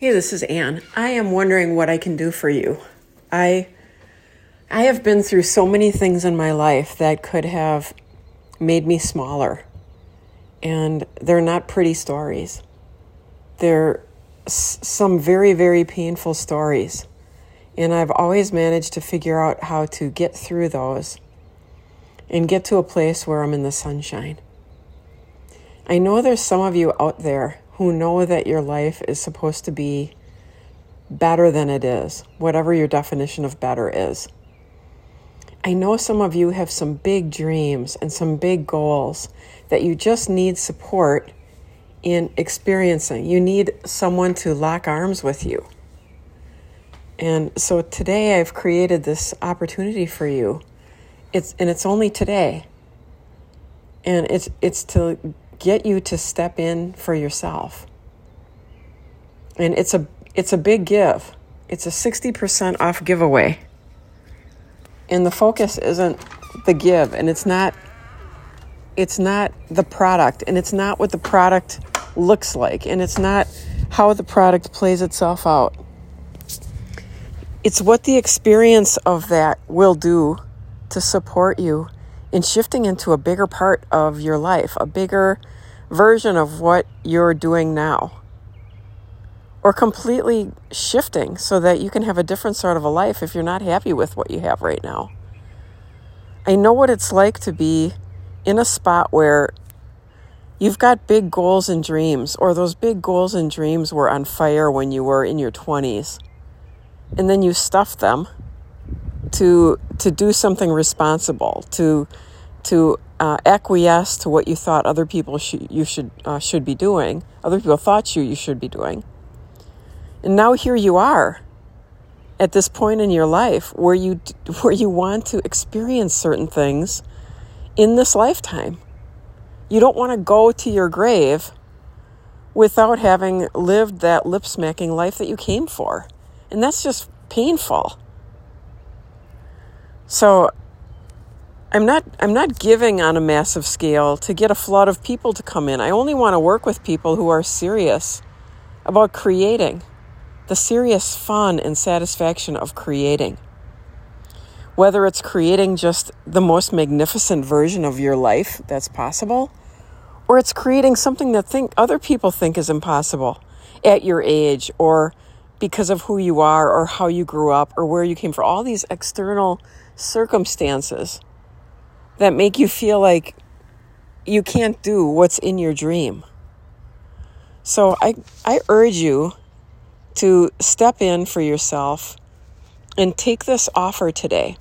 Hey, this is Anne. I am wondering what I can do for you. I have been through so many things in my life that could have made me smaller. And they're not pretty stories. They're some very, very painful stories. And I've always managed to figure out how to get through those and get to a place where I'm in the sunshine. I know there's some of you out there who know that your life is supposed to be better than it is, whatever your definition of better is. I know some of you have some big dreams and some big goals that you just need support in experiencing. You need someone to lock arms with you. And so today I've created this opportunity for you. It's only today. And it's to get you to step in for yourself. And it's a big give. It's a 60% off giveaway. And the focus isn't the give, and it's not the product, and it's not what the product looks like, and it's not how the product plays itself out. It's what the experience of that will do to support you in shifting into a bigger part of your life, a bigger version of what you're doing now, or completely shifting so that you can have a different sort of a life if you're not happy with what you have right now. I know what it's like to be in a spot where you've got big goals and dreams, or those big goals and dreams were on fire when you were in your 20s, and then you stuffed them to do something responsible, to acquiesce to what you thought other people should be doing. Other people thought you should be doing. And now here you are at this point in your life where you want to experience certain things in this lifetime. You don't want to go to your grave without having lived that lip-smacking life that you came for. And that's just painful. So I'm not giving on a massive scale to get a flood of people to come in. I only want to work with people who are serious about creating, the serious fun and satisfaction of creating. Whether it's creating just the most magnificent version of your life that's possible, or it's creating something that other people think is impossible at your age, or because of who you are, or how you grew up, or where you came from. All these external circumstances that make you feel like you can't do what's in your dream. So I urge you to step in for yourself and take this offer today.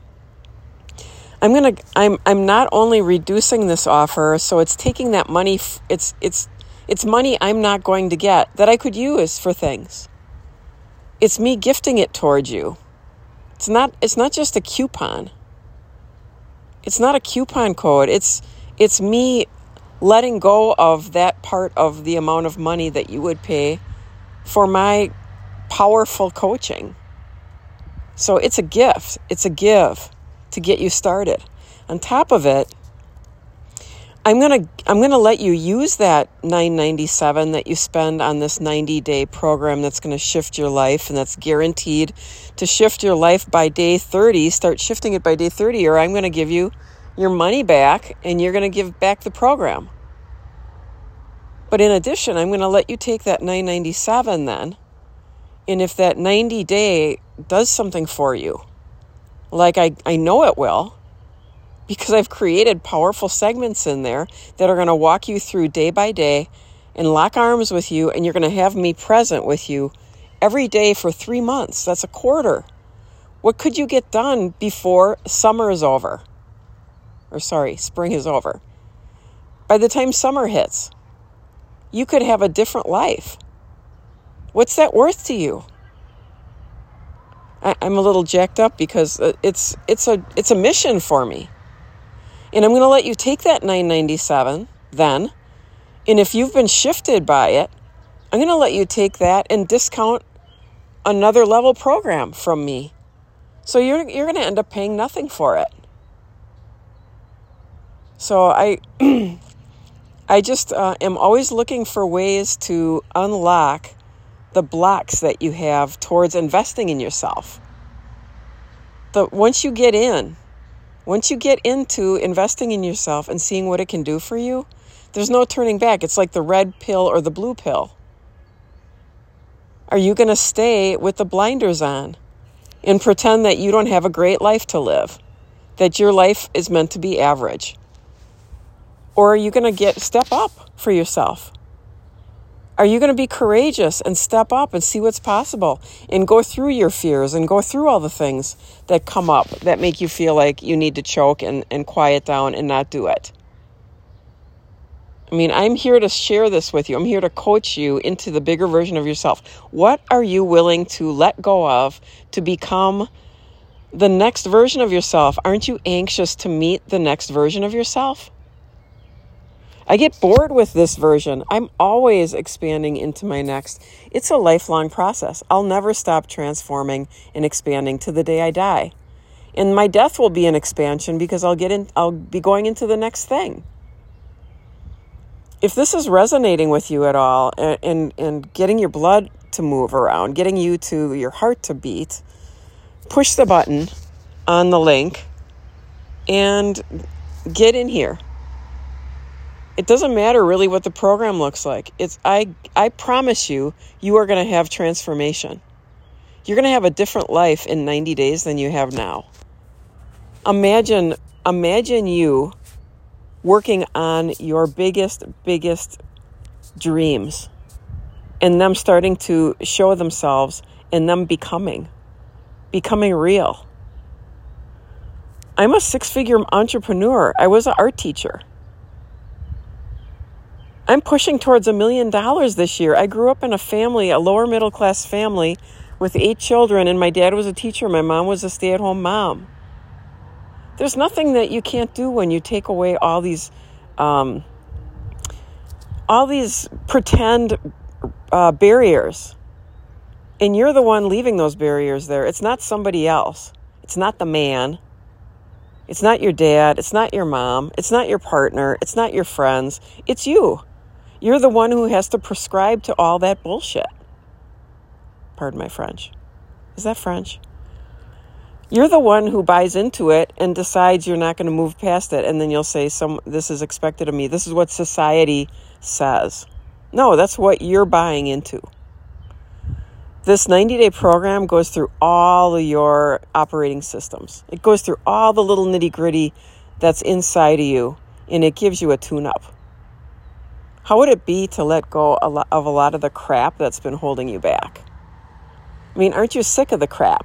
I'm not only reducing this offer, so it's taking that money, it's money I'm not going to get that I could use for things. It's me gifting it towards you. It's not just a coupon. It's not a coupon code. It's me letting go of that part of the amount of money that you would pay for my powerful coaching. So it's a gift. It's a give to get you started. On top of it, I'm gonna let you use that $9.97 that you spend on this 90-day program that's going to shift your life, and that's guaranteed to shift your life by day 30. Start shifting it by day 30, or I'm going to give you your money back, and you're going to give back the program. But in addition, I'm going to let you take that $9.97 then, and if that 90-day does something for you, like I know it will, because I've created powerful segments in there that are going to walk you through day by day and lock arms with you, and you're going to have me present with you every day for 3 months. That's a quarter. What could you get done before summer is over? Spring is over. By the time summer hits, you could have a different life. What's that worth to you? I'm a little jacked up because it's a mission for me. And I'm going to let you take that $9.97 then. And if you've been shifted by it, I'm going to let you take that and discount another level program from me. So you're going to end up paying nothing for it. So I just am always looking for ways to unlock the blocks that you have towards investing in yourself. Once you get into investing in yourself and seeing what it can do for you, there's no turning back. It's like the red pill or the blue pill. Are you going to stay with the blinders on and pretend that you don't have a great life to live, that your life is meant to be average? Or are you going to step up for yourself? Are you going to be courageous and step up and see what's possible and go through your fears and go through all the things that come up that make you feel like you need to choke and quiet down and not do it? I mean, I'm here to share this with you. I'm here to coach you into the bigger version of yourself. What are you willing to let go of to become the next version of yourself? Aren't you anxious to meet the next version of yourself? I get bored with this version. I'm always expanding into my next. It's a lifelong process. I'll never stop transforming and expanding to the day I die. And my death will be an expansion because I'll be going into the next thing. If this is resonating with you at all and getting your blood to move around, getting your heart to beat, push the button on the link and get in here. It doesn't matter really what the program looks like. I promise you are going to have transformation. You're going to have a different life in 90 days than you have now. Imagine you working on your biggest dreams and them starting to show themselves and them becoming real. I'm a 6-figure entrepreneur. I was an art teacher. I'm pushing towards $1 million this year. I grew up in a lower middle class family with 8 children, and my dad was a teacher. My mom was a stay-at-home mom. There's nothing that you can't do when you take away all these pretend barriers. And you're the one leaving those barriers there. It's not somebody else. It's not the man. It's not your dad. It's not your mom. It's not your partner. It's not your friends. It's you. You're the one who has to prescribe to all that bullshit. Pardon my French. Is that French? You're the one who buys into it and decides you're not going to move past it. And then you'll say, this is expected of me. This is what society says. No, that's what you're buying into. This 90-day program goes through all of your operating systems. It goes through all the little nitty-gritty that's inside of you, and it gives you a tune-up. How would it be to let go of a lot of the crap that's been holding you back? I mean, aren't you sick of the crap?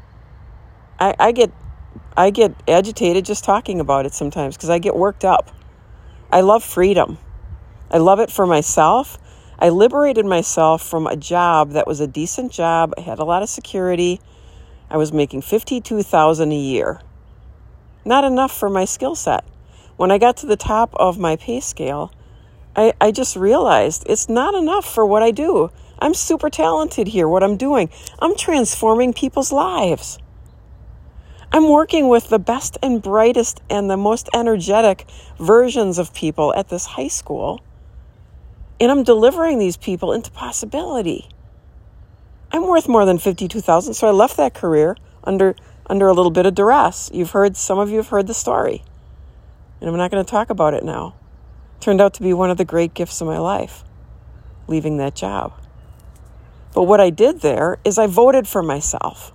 I get agitated just talking about it sometimes because I get worked up. I love freedom. I love it for myself. I liberated myself from a job that was a decent job. I had a lot of security. I was making $52,000 a year. Not enough for my skill set. When I got to the top of my pay scale, I just realized it's not enough for what I do. I'm super talented here, what I'm doing. I'm transforming people's lives. I'm working with the best and brightest and the most energetic versions of people at this high school. And I'm delivering these people into possibility. I'm worth more than $52,000, so I left that career under a little bit of duress. Some of you have heard the story. And I'm not going to talk about it now. Turned out to be one of the great gifts of my life, leaving that job. But what I did there is I voted for myself.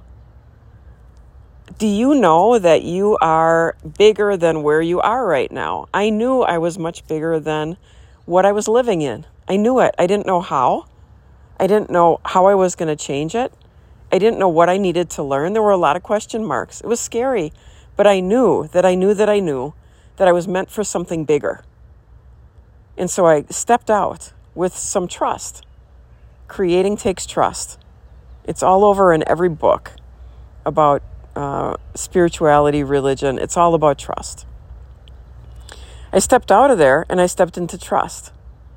Do you know that you are bigger than where you are right now? I knew I was much bigger than what I was living in. I knew it. I didn't know how. I didn't know how I was going to change it. I didn't know what I needed to learn. There were a lot of question marks. It was scary, but I knew that I was meant for something bigger. And so I stepped out with some trust. Creating takes trust. It's all over in every book about spirituality, religion. It's all about trust. I stepped out of there and I stepped into trust.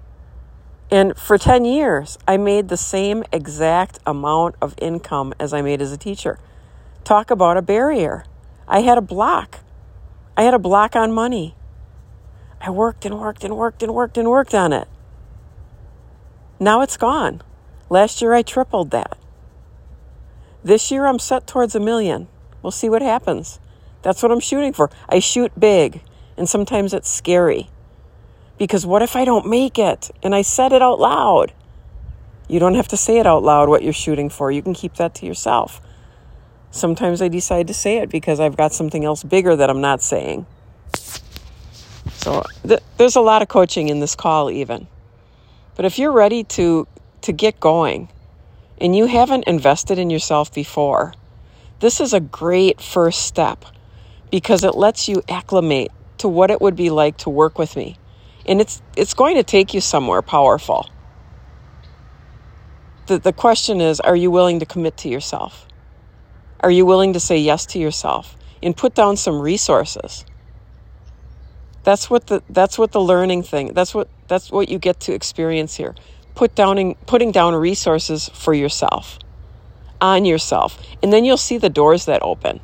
And for 10 years, I made the same exact amount of income as I made as a teacher. Talk about a barrier. I had a block. I had a block on money. I worked and worked and worked and worked and worked on it. Now it's gone. Last year I tripled that. This year I'm set towards $1 million. We'll see what happens. That's what I'm shooting for. I shoot big, and sometimes it's scary. Because what if I don't make it? And I said it out loud. You don't have to say it out loud what you're shooting for. You can keep that to yourself. Sometimes I decide to say it because I've got something else bigger that I'm not saying. So there's a lot of coaching in this call even. But if you're ready to get going and you haven't invested in yourself before, this is a great first step because it lets you acclimate to what it would be like to work with me. And it's going to take you somewhere powerful. The question is, are you willing to commit to yourself? Are you willing to say yes to yourself and put down some resources? That's what the learning thing. That's what you get to experience here. Putting down resources for yourself, on yourself, and then you'll see the doors that open.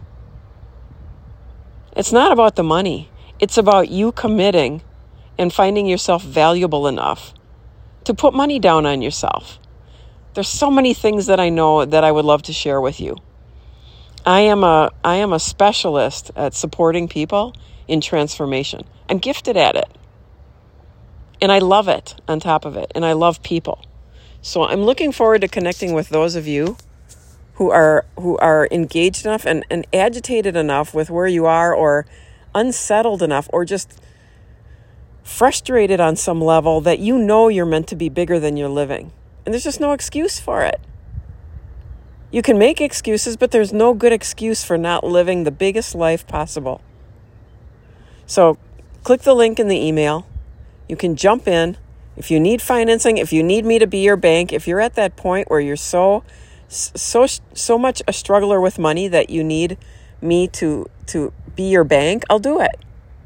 It's not about the money. It's about you committing and finding yourself valuable enough to put money down on yourself. There's so many things that I know that I would love to share with you. I am a specialist at supporting people in transformation. I'm gifted at it. And I love it on top of it. And I love people. So I'm looking forward to connecting with those of you who are engaged enough and agitated enough with where you are, or unsettled enough, or just frustrated on some level that you know you're meant to be bigger than you're living. And there's just no excuse for it. You can make excuses, but there's no good excuse for not living the biggest life possible. So click the link in the email. You can jump in. If you need financing, if you need me to be your bank, if you're at that point where you're so much a struggler with money that you need me to be your bank, I'll do it.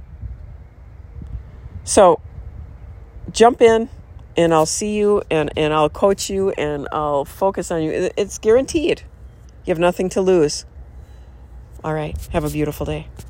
So jump in and I'll see you and I'll coach you and I'll focus on you. It's guaranteed. You have nothing to lose. All right. Have a beautiful day.